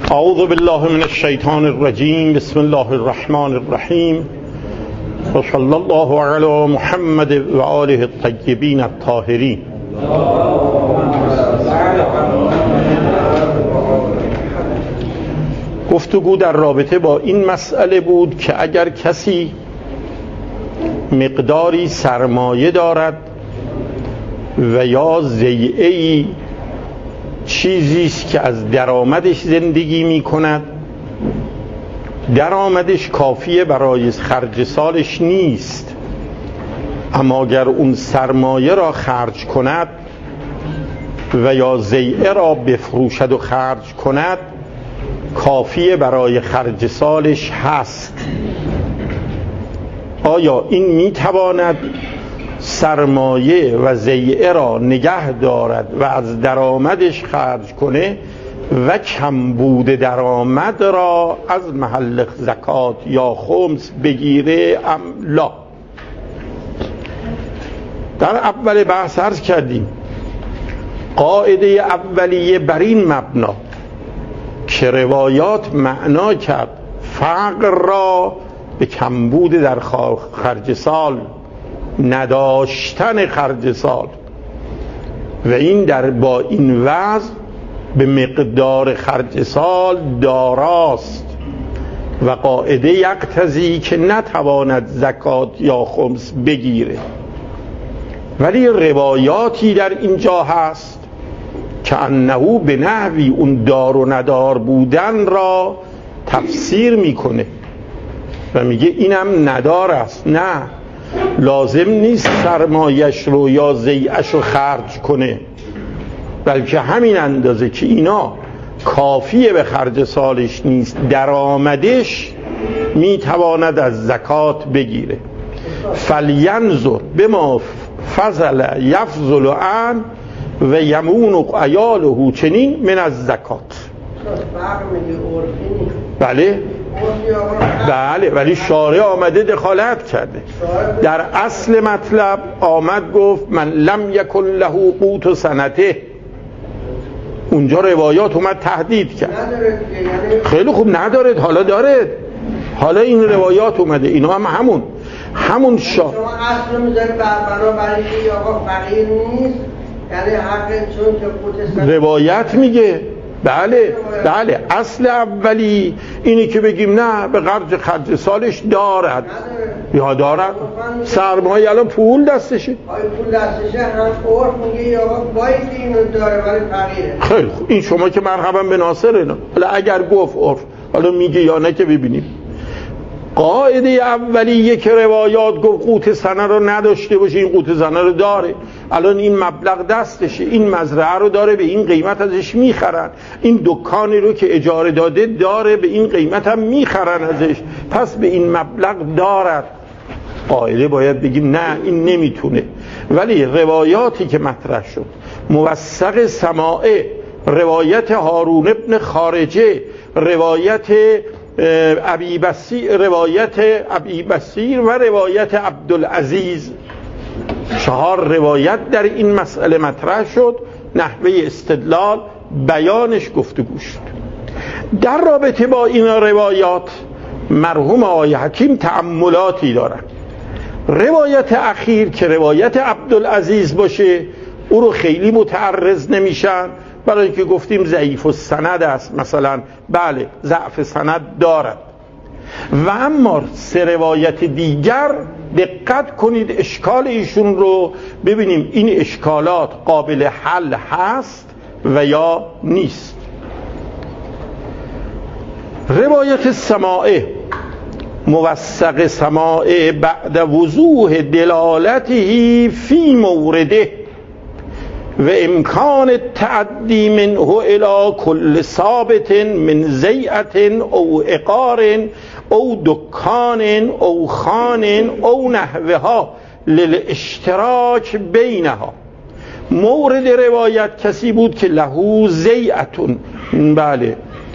اعوذ بالله من الشیطان الرجیم. بسم الله الرحمن الرحیم و صلی الله علی محمد و آله الطیبین الطاهرین. گفتگو در رابطه با این مسئله بود که اگر کسی مقداری سرمایه دارد و یا ضیعه‌ای، چیزی است که از درآمدش زندگی می کند، درآمدش کافیه برای خرج سالش نیست، اما اگر اون سرمایه را خرج کند و یا ضیعه را بفروشد و خرج کند، کافیه برای خرج سالش هست. آیا این می تواند سرمایه و ضیعه را نگه دارد و از درآمدش خرج کنه و کمبود درآمد را از محل زکات یا خمس بگیره ام لا؟ در اول بحث عرض کردیم قاعده اولیه بر این مبنا که روایات معنا کرد فقر را به کمبود در خرج سال، نداشتن خرج سال، و این با این وضع به مقدار خرج سال داراست و قاعده یقتضی که نتواند زکات یا خمس بگیره. ولی روایاتی در اینجا هست که انه به نحوی اون دار و ندار بودن را تفسیر میکنه و میگه اینم ندار است. نه، لازم نیست سرمایش رو یا ضیعش رو خرج کنه، بلکه همین اندازه که اینا کافیه به خرج سالش نیست، درآمدش میتواند از زکات بگیره. فلینظر بما فضل یفضل عن و یمون عیاله چنین من از زکات. بله، ولی شارع آمده دخالت کرده. در اصل مطلب آمد گفت من لم یکن له قوت سنته. اونجا روایات اومد تهدید کرد. خیلی خوب، ندارد، حالا دارد، حالا این روایات اومده، اینا هم همون شما اصل میذاری برای که آقا فقیر نیست، یعنی حق چون که قوت روایت میگه. بله اصل اولی اینی که بگیم نه به خرج سالش دارد یا دارد، سرمایه الان پول دستشه، پول دستشه، هم عرف میگه یا باید اینو داره ولی فقیره. خیلی خوب، این شما که مرحبا به ناصر اینا. حالا اگر گفت عرف، حالا میگه یا نه که ببینیم. قاعده اولیه که روایات گفت قوت سنه رو نداشته باشه، این قوت سنه رو داره، الان این مبلغ دستشه، این مزرعه رو داره، به این قیمت ازش میخرن، این دکانی رو که اجاره داده داره، به این قیمت هم میخرن ازش، پس به این مبلغ دارد. قاعده باید بگیم نه، این نمیتونه. ولی روایاتی که مطرح شد، موثق سماعه، روایت هارون ابن خارجه، روایت ابی بصیر و روایت عبدالعزیز، 4 روایت در این مسئله مطرح شد، نحوه استدلال بیانش گفتگو شد. در رابطه با این روایات مرحوم آقای حکیم تأملاتی دارن. روایت اخیر که روایت عبدالعزیز باشه او رو خیلی متعرض نمیشن، برای اینکه گفتیم ضعیف السند است مثلا، بله ضعف سند دارد. و اما 3 روایت دیگر دقت کنید اشکال ایشون رو ببینیم، این اشکالات قابل حل هست و یا نیست. روایت سماعه، موثق سماعه بعد وضوح دلالته فی مورده و امکان تعدی منه الى کل ثابت من زیعت او عقار او دکان او خان او نحوها للاشتراک بینها. مورد روایت کسی بود که له زیعتون، بله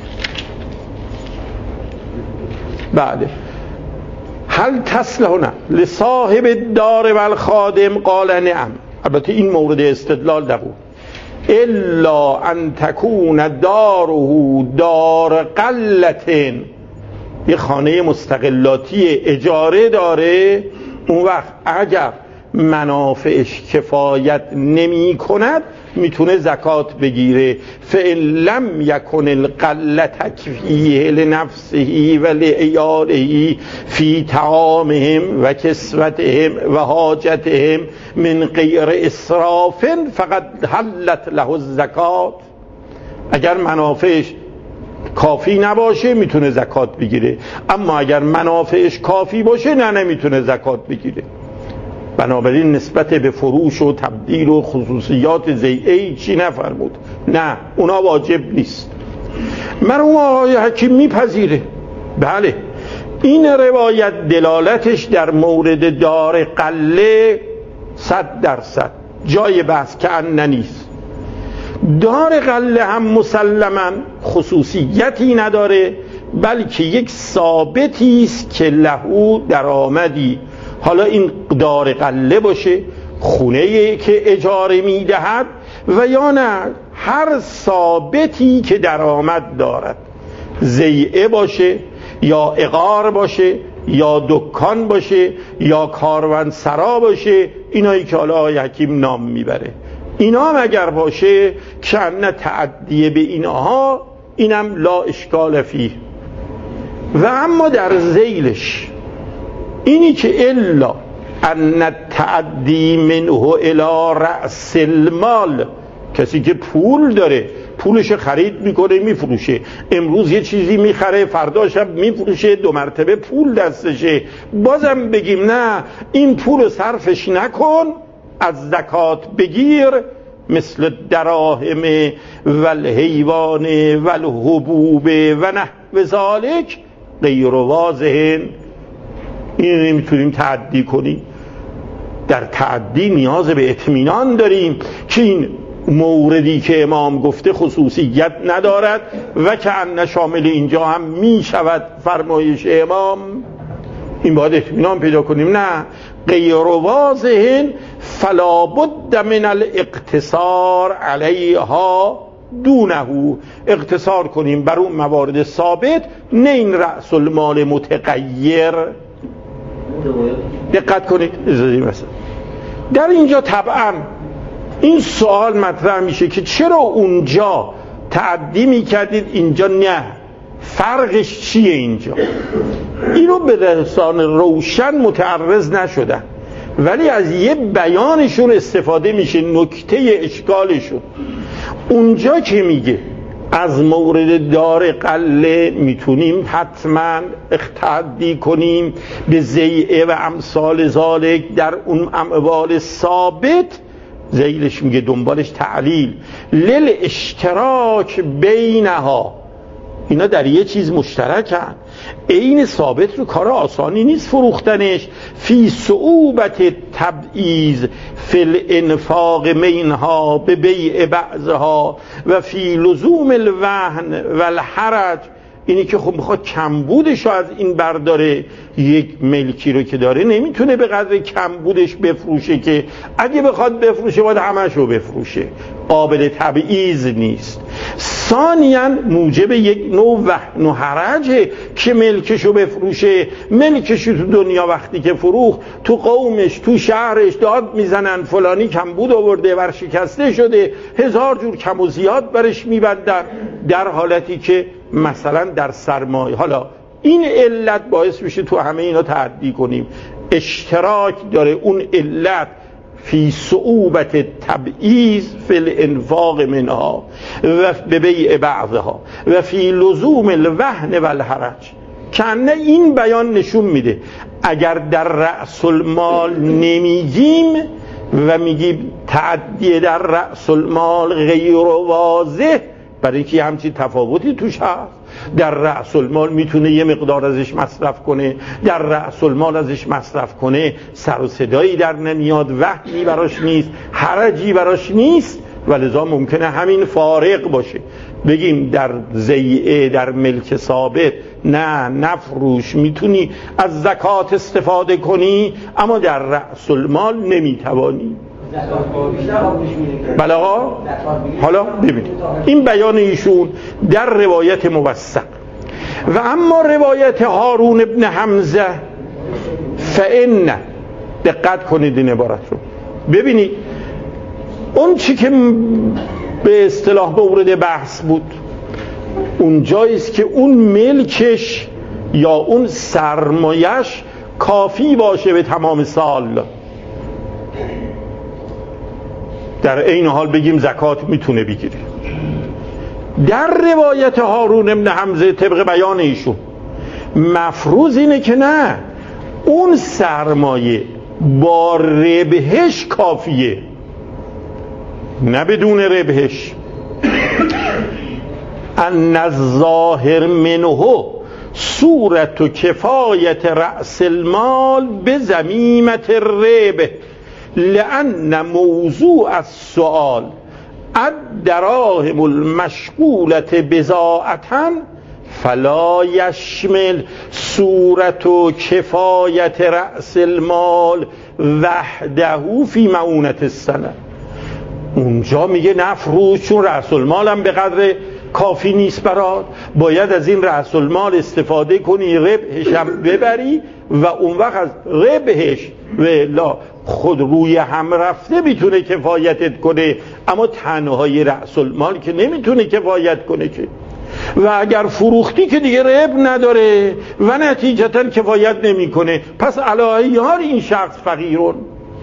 هل تصلحنا لصاحب الدار و الخادم قال نعم. البته این مورد استدلال دقیق، الا ان تکون داره دار قلة یه خانه مستقلاتی اجاره داره، اون وقت اگر منافعش کفایت نمی کند میتونه زکات بگیره. فإن لم یکن القلة تکفیه لنفسه و لعیاله فی طعامهم و کسوتهم و حاجتهم من غیر اسراف فقد حلت له الزکات. اگر منافعش کافی نباشه میتونه زکات بگیره، اما اگر منافعش کافی باشه نمیتونه زکات بگیره. بنابراین نسبت به فروش و تبدیل و خصوصیات زیعه چی نفرمود، نه اونا واجب نیست. مرحوم آقای حکیم میپذیره. بله این روایت دلالتش در مورد دار قله 100% جای بحث که ان نیست. دار قله هم مسلما خصوصیتی نداره، بلکه یک ثابتی است که لهو درآمدی، حالا این دار قله باشه، خونه‌ای که اجاره میدهد، و یا نه هر ثابتی که درآمد دارد، زیعه باشه یا عقار باشه یا دکان باشه یا کاروانسرا باشه، اینایی که حالا آقای حکیم نام میبره، اینا هم اگر باشه که نه تعدیه به اینها، اینم لا اشکال فیه. و اما در ذیلش اینی که الا ان تعدی منه الی رأس المال، کسی که پول داره پولش خرید میکنه میفروشه، امروز یه چیزی میخره فردا شب میفروشه، 2 مرتبه پول دستشه، بازم بگیم نه این پول صرفش نکن، از زکات بگیر، مثل دراهم و الحیوان و الحبوب و نحو ذالک غیر واضح. این نمیتونیم تعدی کنیم. در تعدی نیاز به اطمینان داریم که این موردی که امام گفته خصوصیت ندارد و که ان شامل اینجا هم میشود فرمایش امام، این باید اطمینان پیدا کنیم. نه غیر واضح فلا بد من الاقتصار علیها دونه، اقتصار کنیم بر اون موارد ثابت، نه این رأس المال متغیر. دقت کنید مثلا در اینجا طبعا این سوال مطرح میشه که چرا اونجا تعدی میکردید اینجا نه، فرقش چیه اینجا؟ اینو به لسان روشن متعرض نشدن، ولی از یه بیانشون استفاده میشه، نکته اشکالشون. اونجا که میگه از مورد دار قله میتونیم حتما تعدی کنیم به زیعه و امثال ذالک در اون اموال ثابت، زیلش میگه دنبالش تعلیل لیل اشتراک بینها، اینا در یه چیز مشترکن. این ثابت رو کار آسانی نیست فروختنش. فی صعوبت تبعیض فی الانفاق منها به بیع بعضها و فی لزوم الوهن و الحرج، اینی که خب میخواد کمبودش رو از این برداره. یک ملکی رو که داره نمیتونه به قدر کمبودش بفروشه، که اگه بخواد بفروشه باید همش رو بفروشه، قابل تبعیض نیست. ثانیاً موجب یک نوع وهن و حرجه که ملکشو بفروشه. ملکشو تو دنیا وقتی که فروخت، تو قومش تو شهرش داد میزنن فلانی کمبود آورده، ورشکسته شده، 1000 جور کم و زیاد برش میبندن، در حالتی که مثلا در سرمایه. حالا این علت باعث میشه تو همه اینا تعدی کنیم. اشتراک داره اون علت فی صعوبت تبعیض فی الانفاق منها و به بیع بعضها و فی لزوم الوهن و الحرج. کنه این بیان نشون میده اگر در رأس المال نمیگیم و میگیم تعدی در رأس المال غیر واضح، برای اینکه همچین تفاوتی توش هست. در رأس المال میتونه یه مقدار ازش مصرف کنه، در رأس المال ازش مصرف کنه سر و صدایی در نمیاد، وحی براش نیست، حرجی براش نیست، ولذا ممکنه همین فارق باشه. بگیم در زیعه در ملک ثابت نه نفروش، میتونی از زکات استفاده کنی، اما در رأس المال نمیتوانی. بله آقا. حالا ببینید این بیان ایشون در روایت موثق. و اما روایت هارون ابن حمزه فإن، دقت کنید این عبارت رو ببینید، اون چی که به اصطلاح مورد بحث بود اون جاییست که اون ملکش یا اون سرمایش کافی باشه به تمام سال، در این حال بگیم زکات میتونه بگیره. در روایت هارون ابن حمزه طبق بیان ایشون مفروض اینه که نه، اون سرمایه با ربحش کافیه، نه بدون ربحش. ان الظاهر منه صورت کفایت رأس المال به ضمیمة الربح لأن موضوع السؤال الدراهم المشغولة بضاعة فلا يشمل صورت کفایت رأس المال وحده فی معونة السنه. اونجا میگه نفروش، چون رأس المال هم به قدر کافی نیست برات، باید از این رأس المال استفاده کنی، ربحش هم ببری و اون وقت از ربحش ولا خود روی هم رفته میتونه کفایتت کنه، اما تنهای رأس المال که نمیتونه کفایت کنه که. و اگر فروختی که دیگه ربح نداره و نتیجتا کفایت نمیکنه، پس علیه این شخص فقیرون،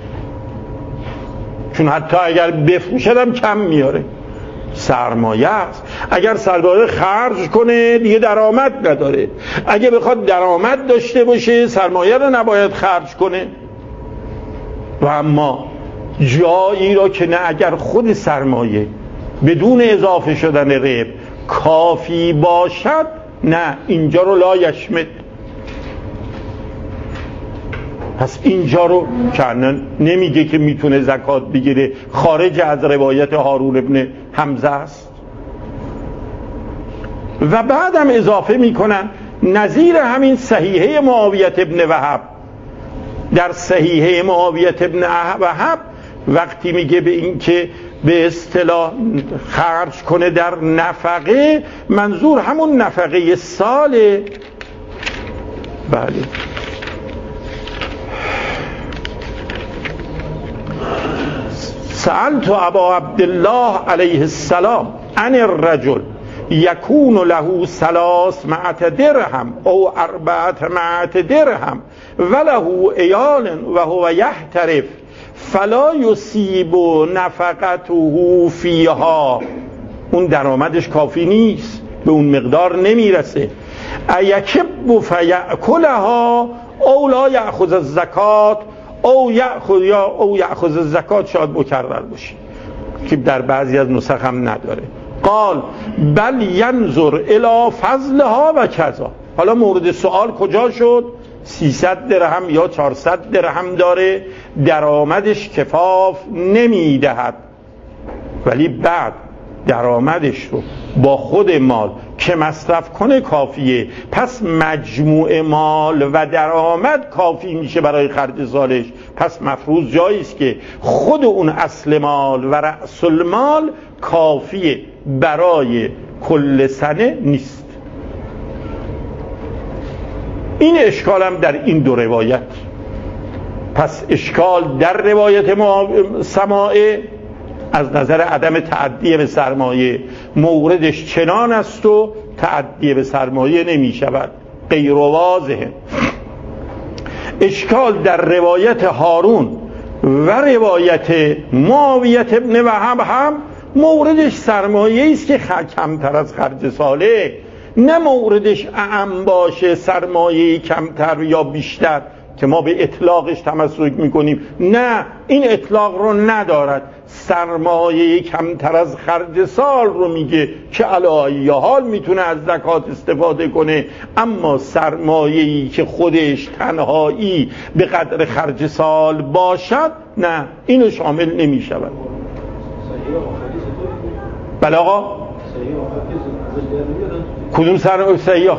چون حتی اگر بفروشدم کم میاره، سرمایه است. اگر سرمایه خرج کنه دیگه درآمد نداره، اگه بخواد درآمد داشته باشه سرمایه رو نباید خرج کنه. و اما جایی را که نه، اگر خود سرمایه بدون اضافه شدن ربح کافی باشد، نه، اینجا رو لا یشمل. پس اینجا رو کنن نمیگه که میتونه زکات بگیره، خارج از روایت هارون ابن حمزه است. و بعدم اضافه میکنن نظیر همین صحیحه معاویه ابن وهب. در صحیحه معاویه ابن وهب وقتی میگه به این که به اصطلاح خرج کنه در نفقه، منظور همون نفقه ساله. بله، سألت ابا عبدالله علیه السلام عن الرجل یکون له 300 درهم او 400 درهم وله عیال و هو یحترف فلا یصیب نفقته فیها. اون درآمدش کافی نیست، به اون مقدار نمیرسه. ایکب فیأکلها او لا یأخذ الزکات او یأخذ الزکات، شاید مکرر باشه که در بعضی از نسخ هم نداره. قال بل ینظر الی فضلها و کذا. حالا مورد سوال کجا شد؟ 300 درهم یا 400 درهم داره، درآمدش کفاف نمیدهد، ولی بعد درآمدش رو با خود مال که مصرف کنه کافیه، پس مجموع مال و درآمد کافی میشه برای خرج سالش. پس مفروض جاییست که خود اون اصل مال و رأس المال کافیه برای کل سنه نیست. این اشکال هم در این دو روایت. پس اشکال در روایت سماعه از نظر عدم تعدیه به سرمایه، موردش چنان است و تعدیه به سرمایه نمی شود، غیر واضحه. اشکال در روایت هارون و روایت معاویه ابن وهب هم موردش سرمایه است که کمتر از خرج ساله، نه موردش اعم باشه سرمایه کمتر یا بیشتر که ما به اطلاقش تمسک میکنیم. نه، این اطلاق رو ندارد، سرمایه کمتر از خرج سال رو میگه که علی ای حال میتونه از زکات استفاده کنه، اما سرمایه‌ای که خودش تنهایی به قدر خرج سال باشد نه، اینو شامل نمیشود. بله آقا، کدوم سیاه؟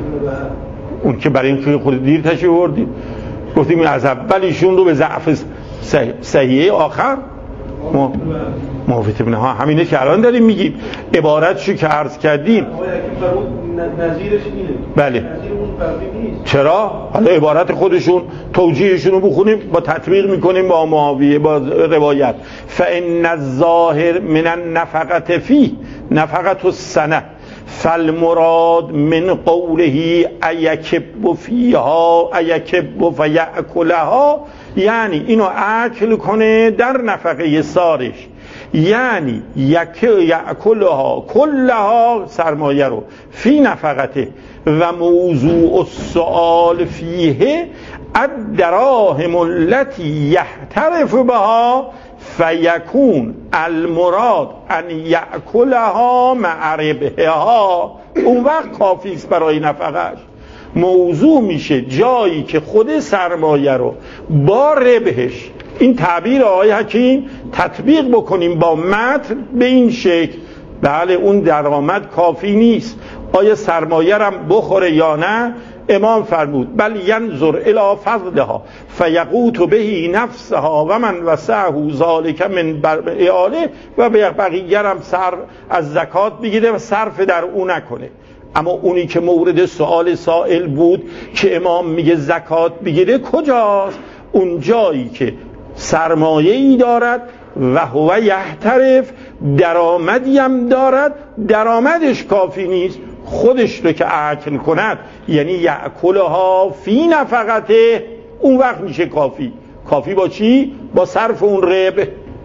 اون که برای اینکه خود دیر تشریح بردیم، گفتیم از اول ایشون رو به ضعف صحیحه آخر موافقه ها همینه که الان داریم میگیم. عبارتشو که عرض کردیم نظیرش اینه. بله. نظیر اون فرقی نیست. چرا؟ حالا عبارت خودشون توجیهشون رو بخونیم با تطبیق میکنیم با معاویه با روایت. فإن الظاهر من النفقة فيه نفقة السنة فالمراد من قوله ایکب فیها ایکب فیأکلها، یعنی اینو اکل کنه در نفقه سالش، یعنی یأکلها کلها سرمایه رو فی نفقته و موضوع السؤال فیه الدراهم التي یحترف بها فیکون المراد ان یأکلها مع ربحها. اون وقت کافی است برای نفقهش. موضوع میشه جایی که خود سرمایه رو با ربحش، این تعبیر آقای حکیم، تطبیق بکنیم با متن به این شکل. بله اون درآمد کافی نیست، آیا سرمایه رو بخوره یا نه؟ امام فرمود بل ینظر الی فضلها فیقوت به نفسها و من وسعه ذلک من اعاله، و بقیه هم از زکات بگیره و صرف در اون نکنه. اما اونی که مورد سؤال سائل بود که امام میگه زکات بگیره کجاست؟ اون جایی که سرمایه‌ای دارد و هو یحترف، درآمدی هم دارد، درآمدش کافی نیست، خودش رو که اکل کند، یعنی یأکلها فی نفقته، اون وقت میشه کافی. کافی با چی؟ با صرف اون ربح.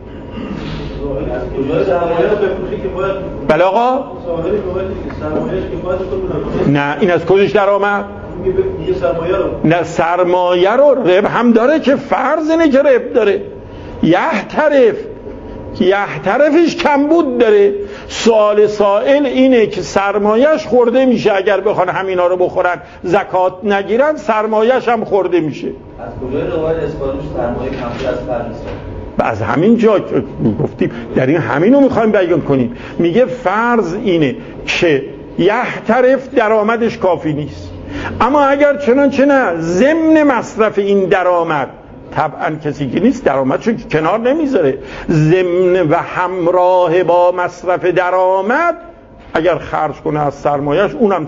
بله آقا؟ نه این از کجاش در آمد؟ نه سرمایه رو ربح هم داره که فرض اینه که ربح داره. یحترفش کمبود داره. سوال سائل اینه که سرمایهش خورده میشه، اگر بخوان همینا رو بخورن زکات نگیرن سرمایهش هم خورده میشه. از کجای روایت اسپانوش سرمایه کمتر از فرض؟ از همین جا گفتیم در این همینو میخوایم بیان کنیم. میگه فرض اینه که یحترف درآمدش کافی نیست، اما اگر چنانچه نه ضمن مصرف این درآمد، طبعا کسی که نیست درآمدشو کنار نمیذاره، ضمن و همراه با مصرف درآمد اگر خرج کنه از سرمایهش اونم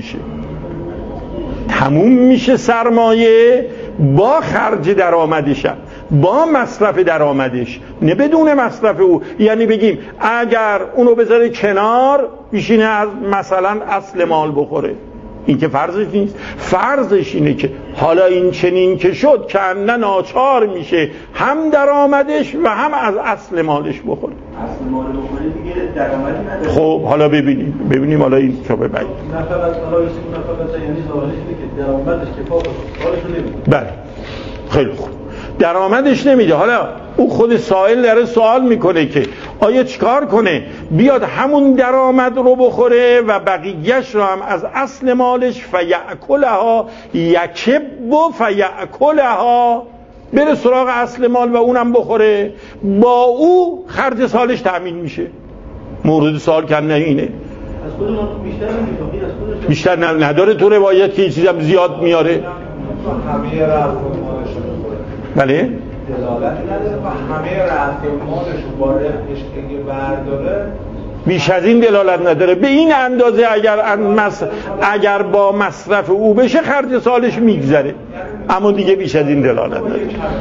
تموم میشه سرمایه با خرج درآمدش، با مصرف درآمدش، نه بدون مصرف او. یعنی بگیم اگر اونو بذاره کنار بشینه از مثلا اصل مال بخوره، این که فرضش نیست. فرضش اینه که حالا این چنین که شد که اندن ناچار میشه هم درآمدش و هم از اصل مالش بخوره. اصل مال بخوره دیگه درآمدی نداره. خب حالا ببینیم حالا این چه ببینیم. نفقت حالا نفقت یعنی ظاهرش اینه که درآمدش کفایت سالش نمیده. بله خیلی خوب، درآمدش نمیده. حالا او خود سائل داره سوال میکنه که آیا چیکار کنه؟ بیاد همون درآمد رو بخوره و بقیهش رو هم از اصل مالش فیأکلها، یکب فیأکلها، بره سراغ اصل مال و اونم بخوره، با او خرج سالش تأمین میشه. مورد سوال کنه اینه. از خود ما بیشتر نمیده، از خودش بیشتر نداره تو روایت که این چیزم زیاد میاره. همه رفت مالش بله؟ دلالت نداره و همه رفت مالش با ربحش که برداره بیش از این دلالت نداره. به این اندازه اگر با مصرف او بشه خرج سالش میگذره، اما دیگه بیش از این دلالت نداره.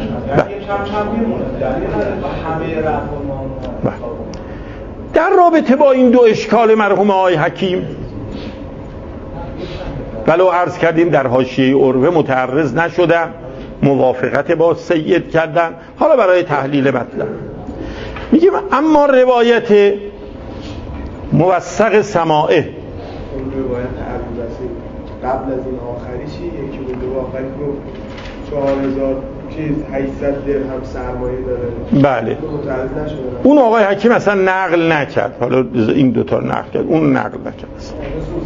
در رابطه با این دو اشکال مرحوم آقای حکیم، ولو عرض کردیم در حاشیه عروه متعرض نشدم، موافقت با سید کردن. حالا برای تحلیل مطلب میگیم اما روایت موثق سماعه، روایت ابوبصیر قبل از این آخری چی؟ یکی بود آخری گفت 4000 چیز 800 درهم سرمایه داره. بله اون آقای حکیم اصلا نقل نکرد. حالا این دوتا نقل کرد، اون نقل نکرد اصلا.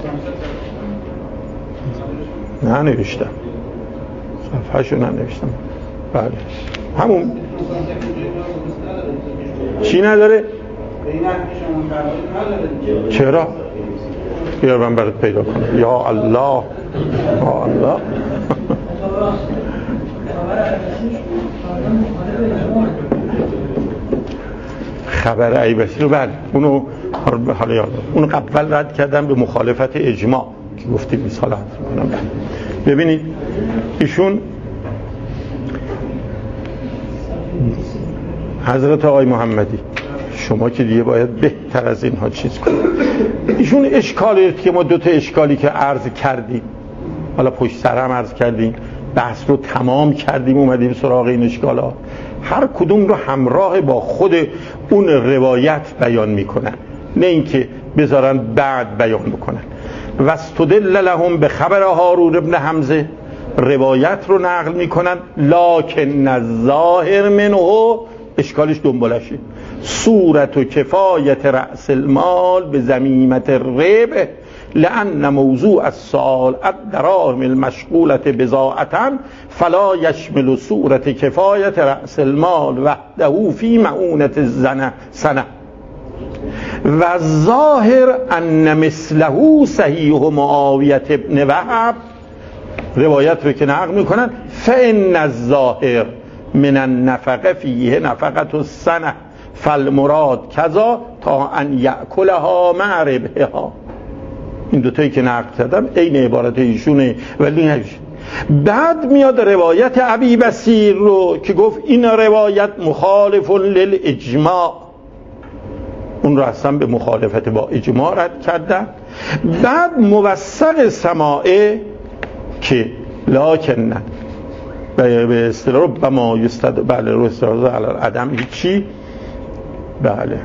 نه نوشتم صفحه‌شو ننوشتم. بله همون چی نداره؟ چرا؟ بیا من برات پیدا کنم. یا الله یا الله خبر ابی بصیر رو بله اونو حالا یاد اونو قبل رد کردم به مخالفت اجماع که گفتیم مثال کنم. ببینید ایشون حضرت آقای محمدی شما که دیگه باید بهتر از اینها چیز کنید. ایشون اشکالی که ما دو تا اشکالی که عرض کردیم حالا پشت سر هم عرض کردیم بحث رو تمام کردیم اومدیم سراغ این اشکالا هر کدوم رو همراه با خود اون روایت بیان میکنن نه اینکه بذارن بعد بیان بکنن. واستدل لهم به خبر هارون ابن حمزه روایت رو نقل میکنن لکن الظاهر منه اشکالش دنبالشه صورت و کفایت رأس المال به ضمیمت الربح لأن موضوع السؤال الدراهم المشغولة بضاعة فلا يشمل صورت کفایت رأس المال وحده فی مؤونة السنة و الظاهر ان مثله صحیح معاویة ابن وهب روایت رو که نقل میکنن فإن الظاهر من النفقه فیه نفقة السنة فالمراد کذا تا ان یأکلها مع ربحها. این دوتایی که نقل کردم عین عبارت ایشونه ولی نمیشه. بعد میاد روایت ابی بصیر رو که گفت این روایت مخالف للاجماع اون رو اصلا به مخالفت با اجماع رد کردن. بعد موثق سماعه که لکن به اصطلاح ربما یستد بله رو استراحه علی العدم هیچی بله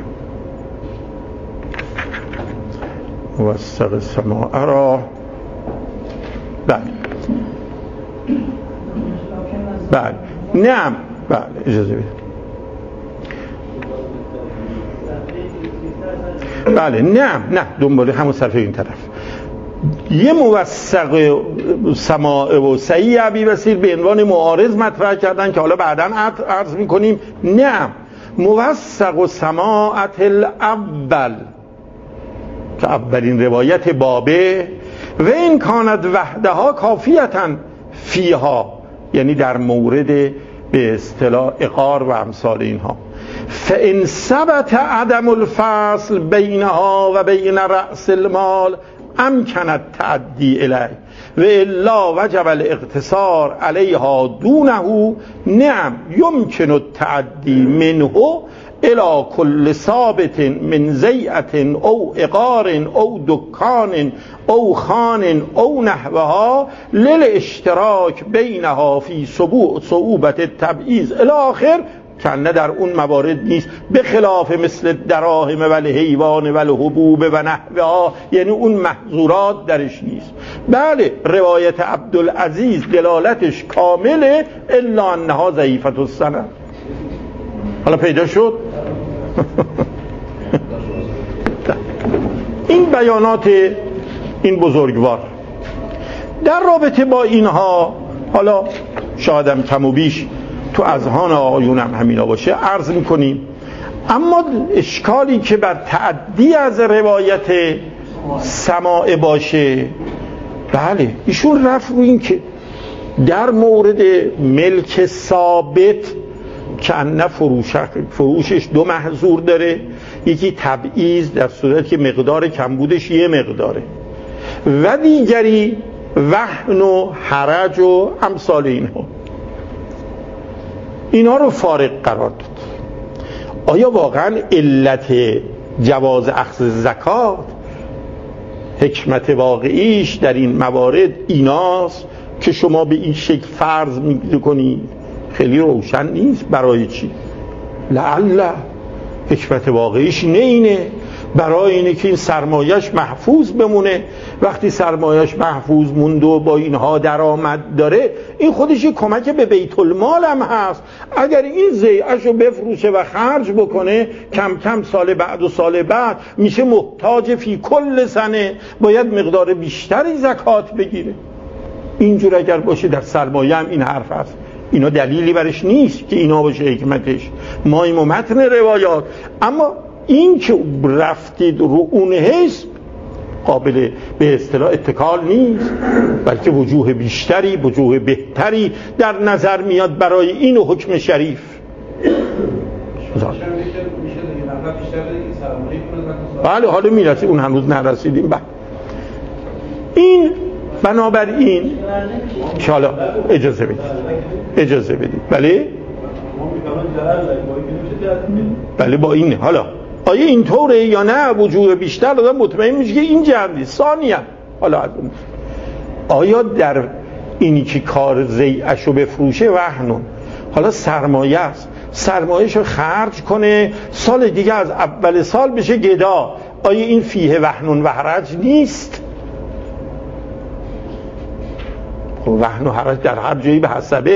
موثق سماعه را بله بله نعم بله اجازه بده بله نه دنبال همون صرفه این طرف یه موثق سماع و صحیح ابی بصیر به عنوان معارض مطرح کردن که حالا بعداً عرض میکنیم. نه موثق و سماعت الاول که اولین روایت بابه و این کانت وحدها کافیتاً فیها یعنی در مورد به اصطلاح عقار و امثال اینها فإن ثبت عدم الفصل بینها و بین رأس المال امکن تعدی الیه و الا وجب الاقتصار علیها دونه. نعم یمکن التعدی منه الى کل ثابت من زیعت او عقار او دکان او خان او نحوها للاشتراک بینها فی صعوبت التبعیض الی آخر کنه در اون موارد نیست به خلاف مثل دراهم و الحیوان و الحبوب و نحوها یعنی اون محظورات درش نیست. بله روایت عبدالعزیز دلالتش کامله الا انها ضعیفة السند. حالا پیدا شد این بیانات این بزرگوار در رابطه با اینها حالا شایدم کم و بیش تو اذهان آقایونم همینا باشه عرض میکنیم. اما اشکالی که بر تعدی از روایت سماع باشه بله ایشون رفت رو این که در مورد ملک ثابت که انه فروشش دو محظور داره یکی تبعیض در صورت که مقدار کمبودش یه مقداره و دیگری وهن و حرج و امثال اینها رو فارق قرار داد. آیا واقعا علت جواز اخذ زکات حکمت واقعیش در این موارد ایناست که شما به این شکل فرض میکنید؟ خیلی روشن نیست. برای چی؟ لعل حکمت واقعیش اینه برای اینه که این سرمایش محفوظ بمونه. وقتی سرمایش محفوظ مونده و با اینها درآمد داره این خودش یک کمک به بیت المال هم هست. اگر این ضیعه‌شو رو بفروشه و خرج بکنه کم کم سال بعد و سال بعد میشه محتاج فی کل سنه باید مقدار بیشتری زکات بگیره. اینجور اگر باشه در سرمایه هم این حرف هست. اینا دلیلی برش نیست که اینا باشه حکمتش مایم و متن روایات. اما این که رفتید رو اون حزب قابل به اصطلاح اتکال نیست بلکه وجوه بیشتری وجوه بهتری در نظر میاد برای این حکم شریف. میشه دیگه نفر بله حالا میرسیم، اون هنوز نرسیدیم. بله این بنابراین که حالا اجازه بدید بله با این حالا آیا اینطوره یا نه وجوه بیشتر آدم مطمئن میشه که این جمعی ثانیه. حالا از اون آیا در اینی که کار زیعشو بفروشه وهنون، حالا سرمایه است، سرمایهشو خرج کنه سال دیگه از اول سال بشه گدا، آیا این فیه وهنون و حرج نیست؟ خب وهن و حرج در هر جایی به حسبه.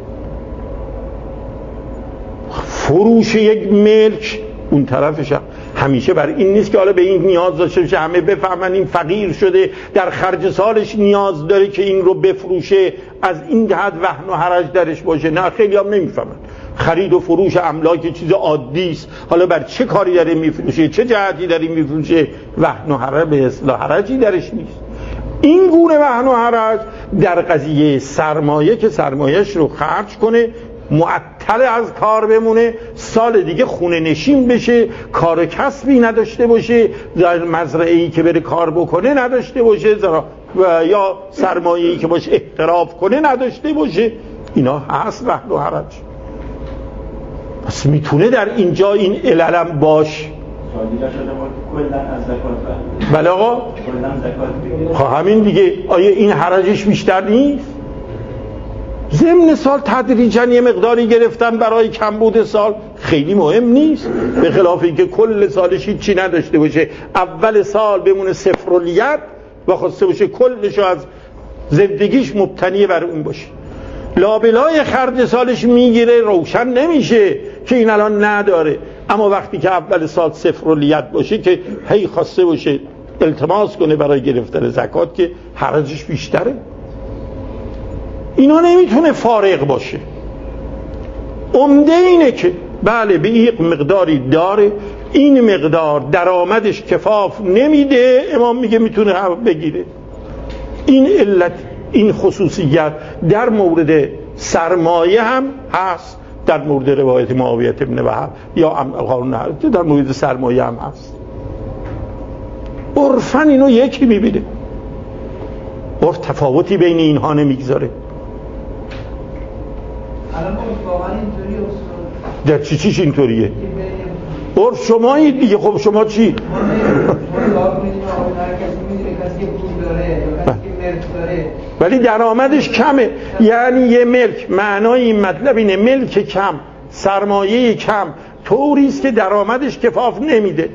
فروش یک ملک اون طرفش همیشه بر این نیست که حالا به این نیاز داشته باشه همه بفهمن این فقیر شده در خرج سالش نیاز داره که این رو بفروشه، از این جهت وهن و حرج درش باشه. نه خیلی هم نمیفهمن خرید و فروش املاک چیز عادی است، حالا بر چه کاری داره میفروشه، چه جهتی داره میفروشه، وهن و حرج به اصطلاح حرجی درش نیست. این گونه وهن و حرج در قضیه سرمایه که سرمایهش رو خرج کنه معطل از کار بمونه، سال دیگه خونه نشین بشه، کار کسبی نداشته باشه، در مزرعه‌ای که بره کار بکنه نداشته باشه، و یا سرمایه‌ای که باشه احتراف کنه نداشته باشه، اینا هست وهن و حرج. پس میتونه در اینجا این عللم باش. بله آقا خب همین دیگه، آیا این حرجش بیشتر نیست؟ ضمن سال تدریجاً یه مقداری گرفتن برای کمبود سال، خیلی مهم نیست، به خلاف اینکه کل سالش هیچی نداشته باشه، اول سال بمونه صفر و لیت و خواسته باشه کلش از زندگیش مبتنی بر اون باشه، لابلای خرج سالش میگیره، روشن نمیشه که این الان نداره. اما وقتی که اول سال صفر و لیت باشه که هی خواسته باشه التماس کنه برای گرفتن زکات که حرجش بیشتره. اینا نمیتونه فارغ باشه. عمده اینه که بله به یک مقداری داره، این مقدار درآمدش کفاف نمیده، امام میگه میتونه بگیره. این علت، این خصوصیت در مورد سرمایه هم هست، در مورد روایت معاویه ابن وهب یا قانون حرج در مورد سرمایه هم هست. عرفاً اینو یکی میبینه، عرف تفاوتی بین اینها نمیگذاره. الان واقعا اینطوریه در چیش اینطوریه؟ عرف شمایید دیگه. خب شما چی؟ ولی درآمدش کمه، یعنی یه ملک، معنای این مطلب اینه ملک کم، سرمایه کم، طوریست که درآمدش کفاف نمیده.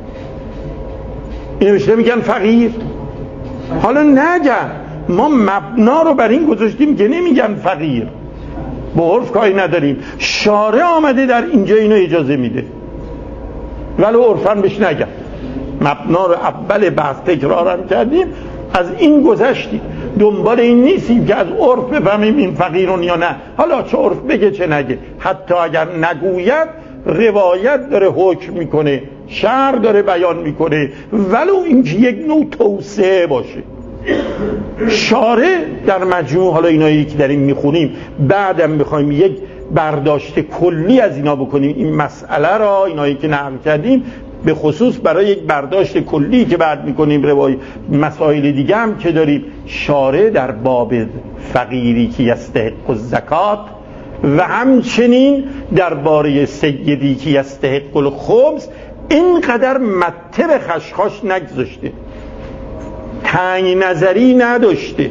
اینو بهش نمیگن فقیر. حالا نگن ما مبنا رو بر این گذاشتیم که نمیگن فقیر، با عرف کاری نداریم، شارع آمده در اینجا اینو اجازه میده، ولی عرفاً بهش نگن. مبنا رو اول بحث تکرارم کردیم، از این گذشتیم، دنبال این نیستیم که از عرف بفهمیم این فقیرون یا نه. حالا چه عرف بگه چه نگه، حتی اگر نگوید روایت داره حکم میکنه، شرع داره بیان میکنه، ولو اینکه یک نوع توسعه باشه. شارع در مجموع، حالا اینایی که داریم میخونیم بعدم میخوایم یک برداشت کلی از اینا بکنیم، این مسئله را اینایی که نقل کردیم به خصوص برای یک برداشت کلی که بعد میکنیم روایت مسائل دیگه هم که داریم، شارع در باب فقیری که یستحق الزکات و همچنین درباره سیدی که یستحق الخبز اینقدر مطر خشخاش نگذاشته، تنگ نظری نداشته.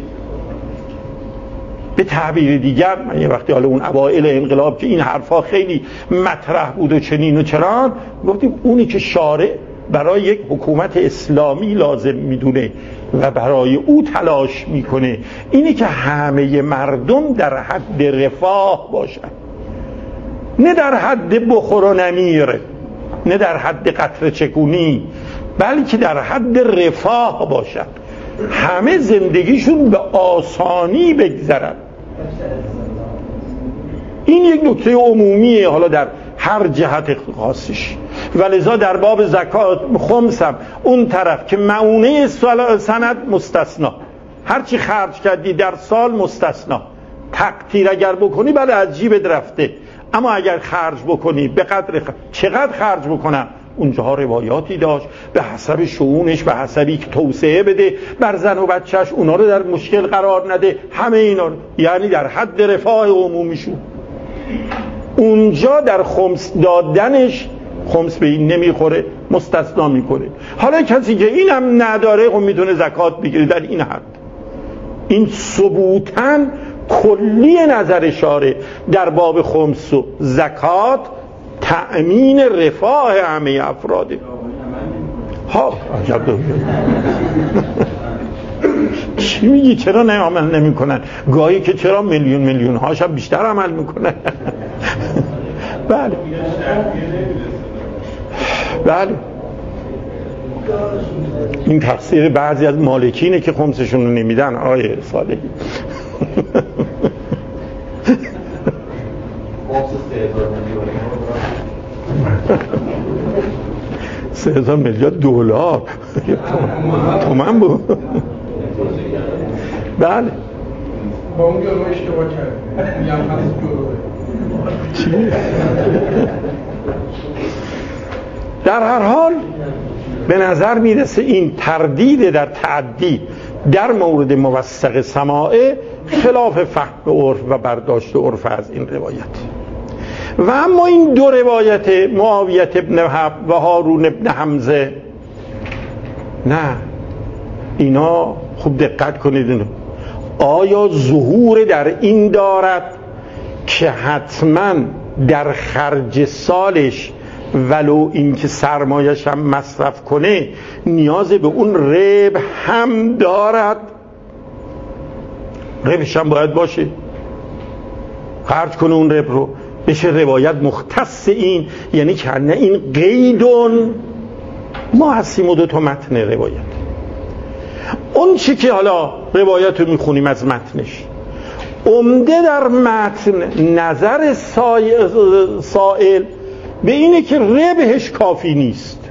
به تعبیر دیگر، من یه وقتی حالا اون اوائل انقلاب که این حرفا خیلی مطرح بود و چنین و چران، گفتیم اونی که شارع برای یک حکومت اسلامی لازم میدونه و برای او تلاش میکنه اینی که همه مردم در حد رفاه باشن، نه در حد بخور و نمیر، نه در حد قطره چکونی، بلکه در حد رفاه باشن، همه زندگیشون به آسانی بگذرن. این یک نکته عمومیه، حالا در هر جهت خاصش. ولذا در باب زکات خمس هم اون طرف که معونه سند مستثنا، هرچی خرج کردی در سال مستثنا، تقدیر اگر بکنی بله از جیبت رفته، اما اگر خرج بکنی به قدر چقدر خرج بکنم اونجاها روایاتی داشت به حسب شؤونش، به حسبی که توسعه بده بر زن و بچهش، اونا رو در مشکل قرار نده، همه اینا رو، یعنی در حد رفاه عمومیشون. اونجا در خمس دادنش خمس به این نمیخوره، مستثنا میکنه. حالا کسی که اینم نداره خب میتونه زکات بگیره در این حد. این ثبوتاً کلی نظر شارع در باب خمس و زکات تأمین رفاه همه افراده. ها عجب چی میگی؟ چرا نه عمل نمی کنن؟ گاهی که چرا میلیون هاش هم بیشتر عمل میکنن. بله بله، این تفسیر بعضی از مالکینه که خمسشون رو نمیدن. آیه صالحی 3000 میلیارد دلار تومن بود. بله با اون جلو اشتباه کرد، میگم هست جلوه چی؟ در هر حال به نظر میرسه این تردید در تعدی در مورد موثق سماعه خلاف فهم عرف و برداشت عرف از این روایت. و اما این دو روایت معاویه ابن وهب و هارون ابن حمزه، نه اینا خوب دقت کنید اینو. آیا ظهور در این دارد که حتما در خرج سالش ولو اینکه سرمایش هم مصرف کنه نیاز به اون ربح هم دارد؟ ربحش هم باید باشه، خرج کنه اون ربح رو، بشه روایت مختص این، یعنی که نه این قیدون. ما هستیم و دو تا متن روایت. اون چی که حالا روایت رو میخونیم از متنش، عمده در متن نظر سائل به اینه که ربحش کافی نیست.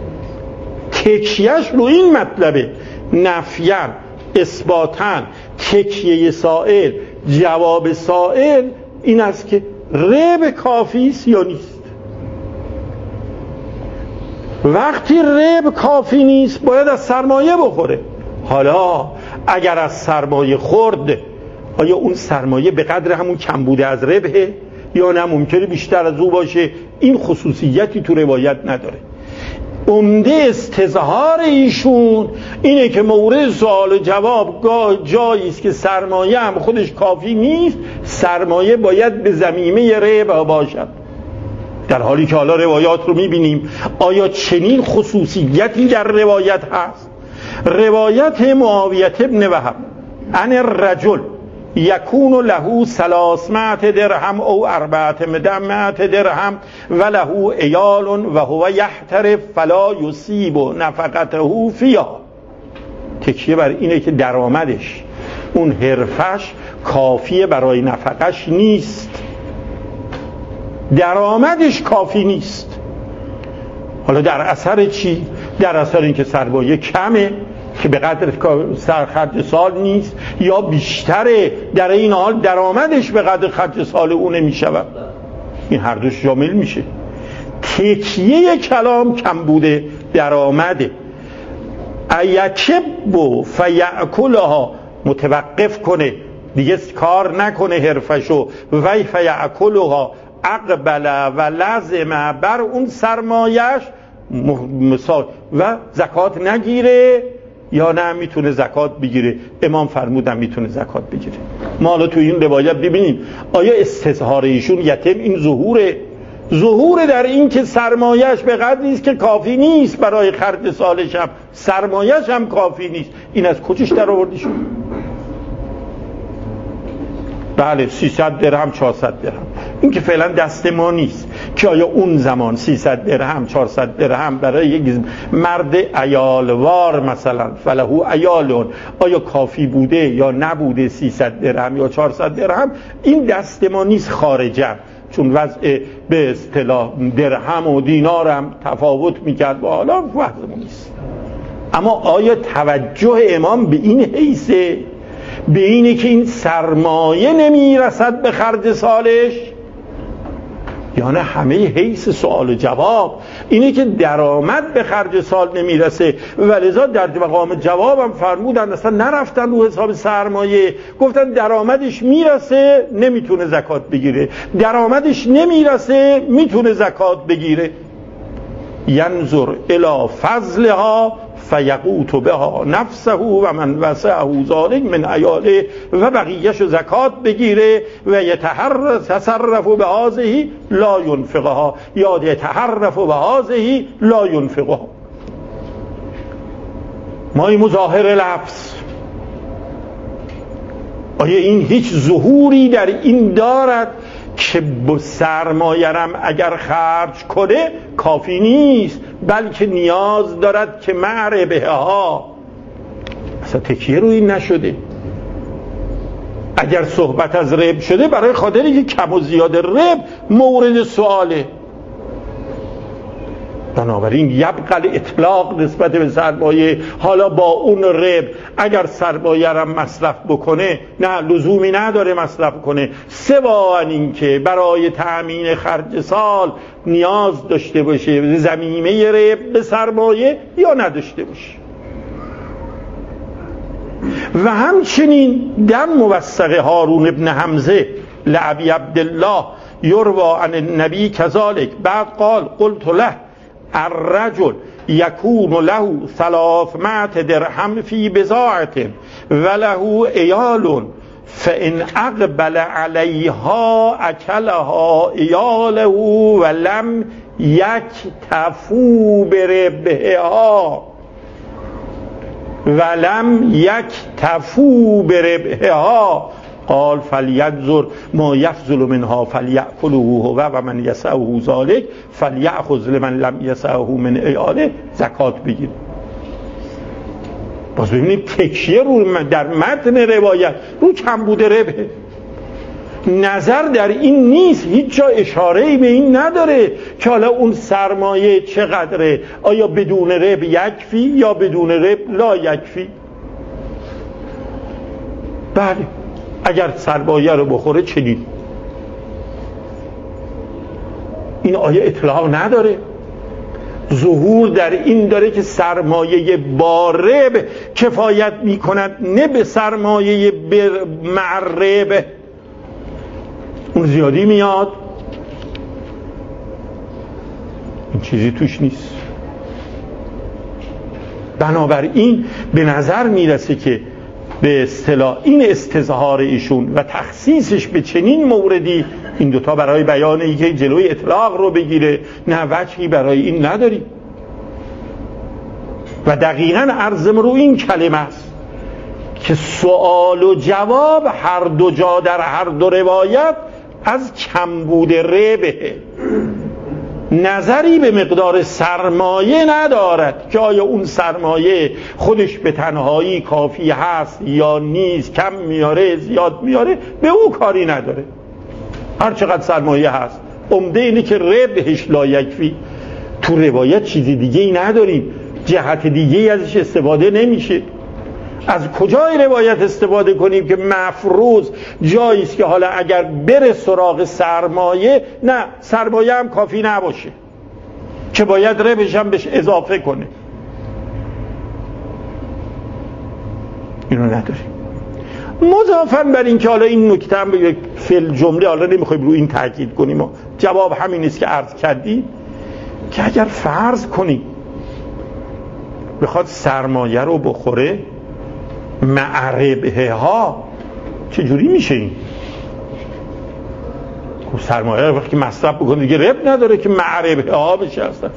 تکیهش رو این مطلبه، نفیاً اثباتاً تکیه سائل، جواب سائل این است که ربح کافی است یا نیست. وقتی ربح کافی نیست باید از سرمایه بخوره. حالا اگر از سرمایه خورد، آیا اون سرمایه به قدر همون کم بوده از ربحه یا نه ممکنه بیشتر از او باشه؟ این خصوصیتی تو روایت نداره. عمده استظهار ایشون اینه که مورد سوال و جواب جایی است که سرمایه هم خودش کافی نیست، سرمایه باید به ضمیمه ربح باشد. در حالی که حالا روایات رو میبینیم آیا چنین خصوصیتی در روایت هست؟ روایت معاویه ابن وهب عن الرجل یکون له 300 درهم او 400 درهم و له عیال و هو یحترف فلا یصیب نفقته فیها. تکیه بر اینه که درآمدش، اون حرفش کافیه برای نفقش نیست، درآمدش کافی نیست. حالا در اثر چی؟ در اثر اینکه سرمایه کمه که به قدر خرج سال نیست، یا بیشتره در این حال درآمدش به قدر خرج سال اون نمی شود. این هر دوش شامل میشه. تکیه کلام کم بوده درآمده. ایکب فیأکلها، متوقف کنه دیگه کار نکنه حرفشو، وی فیأکلها اقبل و لازم بر اون سرمایش مثال و زکات نگیره یا نه میتونه زکات بگیره. امام فرمودن میتونه زکات بگیره. ما حالا تو این روایت ببینیم آیا استظهار ایشون یتم این ظهور در این که سرمایهش به قدری است که کافی نیست برای خرج سالش، هم سرمایهش هم کافی نیست، این از کجاش در آوردیشون؟ بله 300 درهم 400 درهم، این که فعلا دست ما نیست که آیا اون زمان 300 درهم 400 درهم برای یک مرد عیالوار مثلا فلهو عیالون آیا کافی بوده یا نبوده، 300 درهم یا 400 درهم این دست ما نیست خارجا، چون وضع به اصطلاح درهم و دینار هم تفاوت میکرد و حالا وضعمون نیست. اما آیا توجه امام به این حیثه، به اینه که این سرمایه نمیرسد به خرج سالش؟ یعنی همه حیث سوال و جواب اینه که درآمد به خرج سال نمیرسه و لذا در مقام جوابم فرمودن اصلا نرفتن رو حساب سرمایه، گفتن درآمدش میرسه نمیتونه زکات بگیره، درآمدش نمیرسه میتونه زکات بگیره. ینظر الی فضلها فیقوت بها نفسه و من وسعه ذلک من عیاله و بقیه‌شو زکات بگیره و یتصرف بهذه لا ينفقها یا یتحرف بهذه لا ينفقها. ما این مظاهر لفظ آیا این هیچ ظهوری در این دارد که با سرمایه‌ام اگر خرج کنه کافی نیست، بلکه نیاز دارد که معربها اصلا تکیه روی این نشده. اگر صحبت از رب شده برای خاطری که کم و زیاد رب مورد سواله. بنابراین یبقى اطلاق نسبت به سرمایه، حالا با اون رب اگر سرمایه را مصرف بکنه نه لزومی نداره مصرف کنه، سوا این که برای تأمین خرج سال نیاز داشته باشه ضمیمه رب به سرمایه یا نداشته باشه. و همچنین در موثق هارون ابن حمزه لعبی عبدالله یروی عن النبی کذالک بعد قال قلت له الرجل یکون له 300 درهم فی بضاعة وله عیال فإن اقبل علیها اکلها عیاله ولم یکتفوا بربحها قال فلینظر ما یفضل منها فلیأکله و من یسعه ذلک فلیأخذ لمن لم یسعه من عیاله زکات بگیر. باز ببینید تکیه رو در متن روایت رو کمبود ربه، نظر در این نیست، هیچ جا اشاره‌ای به این نداره که حالا اون سرمایه چقدره، آیا بدون رب یکفی یا بدون رب لا یکفی. بله اگر سرمایه رو بخوره چنین. این آیه اطلاق نداره، ظهور در این داره که سرمایه با رب کفایت می کند نه به سرمایه معرب، اون زیادی میاد، این چیزی توش نیست. بنابراین به نظر میرسه که به اصطلاح این استظهار ایشون و تخصیصش به چنین موردی این دوتا برای بیان اینکه جلوی اطلاق رو بگیره نه وجهی برای این نداری. و دقیقاً عرضم رو این کلمه است که سوال و جواب هر دو جا در هر دو روایت از کمبود ربه، نظری به مقدار سرمایه ندارد که آیا اون سرمایه خودش به تنهایی کافی هست یا نیست، کم میاره زیاد میاره، به او کاری نداره. هر چقدر سرمایه هست عمده اینه که ربحش لا یکفی. تو روایت چیزی دیگه ای نداریم، جهت دیگه ای ازش استفاده نمیشه. از کجای روایت استفاده کنیم که مفروض جایی است که حالا اگر بره سراغ سرمایه نه سرمایه هم کافی نباشه که باید ربش هم بهش اضافه کنه. اینو نداریم. مضافاً بر این که حالا این نکته هم فعل جمله حالا نمیخوایم رو این تاکید کنیم، جواب همین است که عرض کردی که اگر فرض کنیم بخواد سرمایه رو بخوره معربه ها چجوری میشه این؟ سرمایه رو وقتی مصرف بکنه دیگه رب نداره که معربه ها بشه اصلا.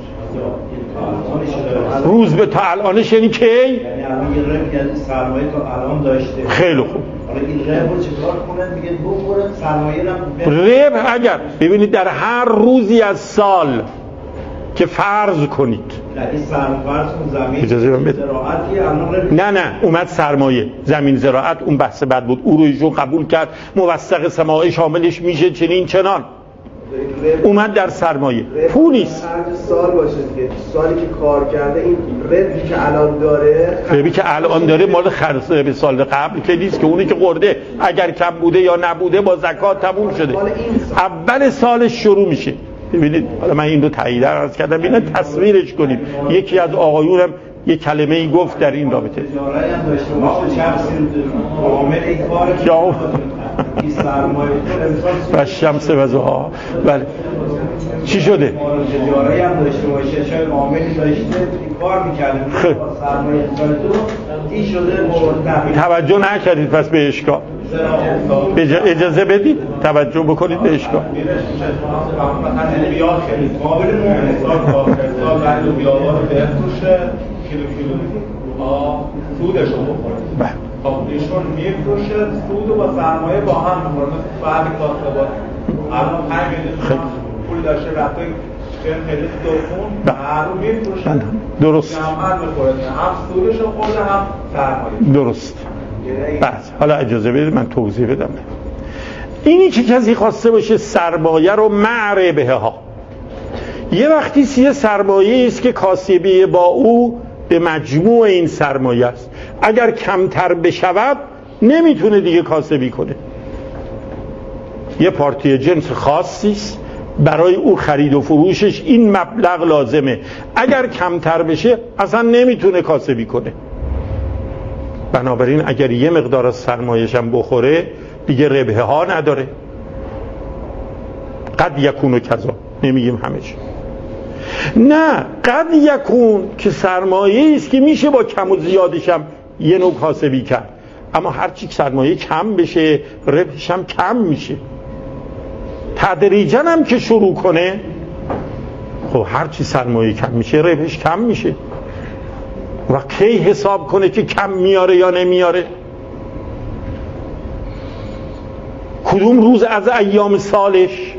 روز به تا الانش یعنی کی؟ یعنی الان یه رب یعنی سرمایه تا الان داشته. خیلی خوب. حالا این رب رو چطور کنن میگه بخورن سرمایه رو رب اگر ببینید در هر روزی از سال که فرض کنید نه اومد سرمایه زمین زراعت اون بحث بعد بود، او رو ایشون قبول کرد موثق سماعی شاملش میشه چنین چنان. اومد در سرمایه پولیست خرج سال باشه دیگه، سالی که کار کرده این ربحی که الان داره، ربحی که الان داره مال خرج سال قبل که نیست، که اونی که خورده اگر کم بوده یا نبوده با زکات تموم شده، اول سالش شروع میشه. ببینید حالا من این رو تایید عرض کردم، اینا تصویرش کنیم. یکی از آقایونم یه کلمه ای گفت در این رابطه، تجارت هم داشته باشه عامل این کار این سرمایه و شمس و ضحاها. بله چی شده؟ تجارت هم داشته باشه، شاید عاملی داشته این کار می‌کرده سرمایه تو این شده مورد توجه نکردید پس به اشکال. اجازه بدید توجه بکنید به اشکال. مقابل سال بعد لوبیاها رو بفروشه کیلو سودشو بخوره. خب ایشون میفروشه سود با سرمایه با هم میخوره، مثل فرد کاسبات الان 5 میلیون پول داشته رفته خیلی دوخون معلوم میفروشه، درست هم میخوره، هم سودشو خورده هم سرمایه. درست. بس حالا اجازه بدید من توضیح بدم. اینی که کسی خواسته باشه سرمایه رو معربه ها، یه وقتی یه سرمایه است که کاسبی با او به مجموع این سرمایه است، اگر کمتر بشود نمیتونه دیگه کاسبی کنه. یه پارتی جنس خاصی است برای او خرید و فروشش این مبلغ لازمه، اگر کمتر بشه اصلا نمیتونه کاسبی کنه. بنابراین اگر یه مقدار از سرمایه‌اش هم بخوره دیگه ربح ها نداره. قد یکون و کذا، نمیگیم همه چی. نه، قد یکون که سرمایه است که میشه با کم و زیادش هم یه نوع کاسبی کرد، اما هرچی سرمایه کم بشه ربحش هم کم میشه. تدریجاً هم که شروع کنه خب هرچی سرمایه کم میشه ربحش کم میشه. و کی حساب کنه که کم میاره یا نمیاره؟ کدوم روز از ایام سالش؟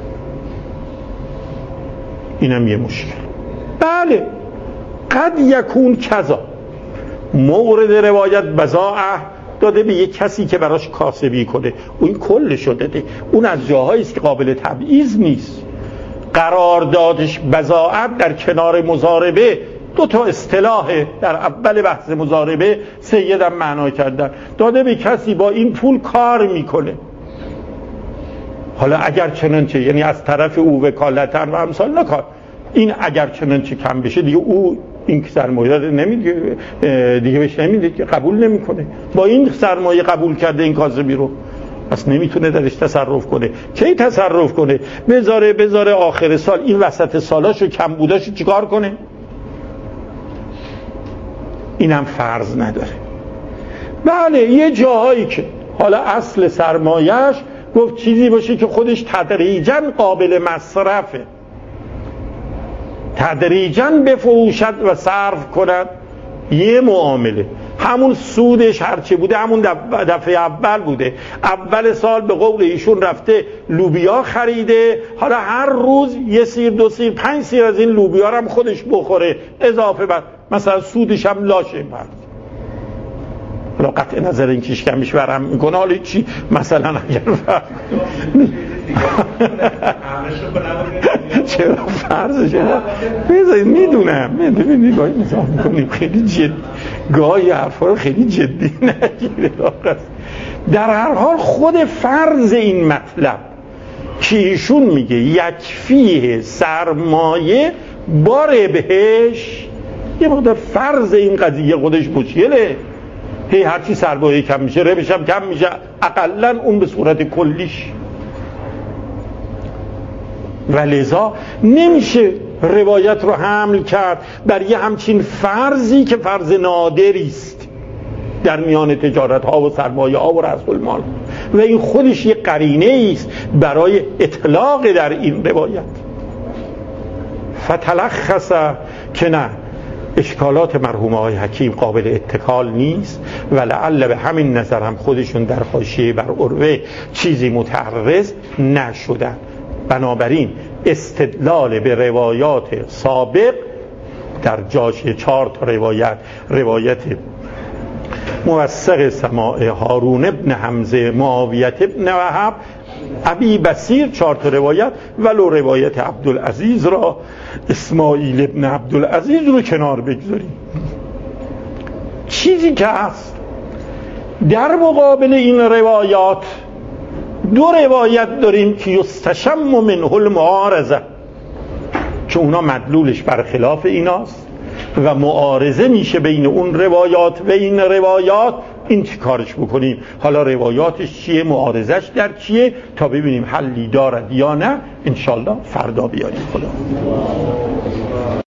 اینم یه مشکل. بله قد یکون کذا، مورد روایت بضاعه داده به یک کسی که براش کاسبی کنه، اون کلشو داده، اون از جاهایی است که قابل تبعیض نیست. قراردادش بضاعت در کنار مضاربه، دو تا اصطلاح در اول بحث مضاربه سیدم معنا کردن، داده به کسی با این پول کار میکنه. حالا اگر چنانچه، یعنی از طرف او وکالتن و امثال نکار، این اگر چنانچه کم بشه دیگه او این سرمایه رو نمیده دیگه، بهش نمیده که قبول نمیکنه. با این سرمایه قبول کرده این کاسبی رو، پس نمیتونه درش تصرف کنه. کی تصرف کنه؟ بذاره آخر سال، این وسط سالاشو کم بوداشو چیکار کنه؟ اینم فرض نداره. بله یه جاهایی که حالا اصل سرمایهش گفت چیزی باشه که خودش تدریجاً قابل مصرفه، تدریجاً بفروشد و صرف کند، یه معامله. همون سودش هرچه بوده همون دفعه اول بوده. اول سال به قول ایشون رفته لوبیا خریده، حالا هر روز یه سیر 2 سیر 5 سیر از این لوبیا هم خودش بخوره اضافه بر مثلا سودش هم لاشه بعد. حالا قطع نظر این کیش کمیش برم میکنه، حالا چی مثلا اگر چرا فرض شما بذارید میدونم ببینید گاهی نظام میکنیم خیلی جدی، گاهی حرفا رو خیلی جدی نگیره. در هر حال خود فرض این مطلب که ایشون میگه یکفیه سرمایه با ربحش، یه مقدار فرض این قضیه خودش مشکله. هرچی سرمایه کم میشه ربحش هم کم میشه، اقلن اون به صورت کلیش. و لذا نمیشه روایت رو حمل کرد بر یه همچین فرضی که فرض نادری است در میان تجارت ها و سرمایه ها و رأس المال، و این خودش یه قرینه است برای اطلاق در این روایت. فتلخص که نه، اشکالات مرحوم آقای حکیم قابل اتکال نیست و لعل به همین نظر هم خودشون در حاشیه بر عروه چیزی متعرض نشدن. بنابراین استدلال به روایات سابق در جاش 4 تا روایت موثق سماع هارون ابن حمزه، معاویت ابن وهب، ابی بصیر 4 تا روایت، ولو روایت عبدالعزیز را، اسماعیل ابن عبدالعزیز رو کنار بگذاریم. چیزی که هست در مقابل این روایات 2 روایت داریم که یستشم منه المعارضه، که اونا مدلولش برخلاف ایناست و معارضه میشه بین اون روایات و این روایات. این چی کارش بکنیم؟ حالا روایاتش چیه، معارضش در چیه، تا ببینیم حلی دارد یا نه. انشالله فردا بیاریم. خدا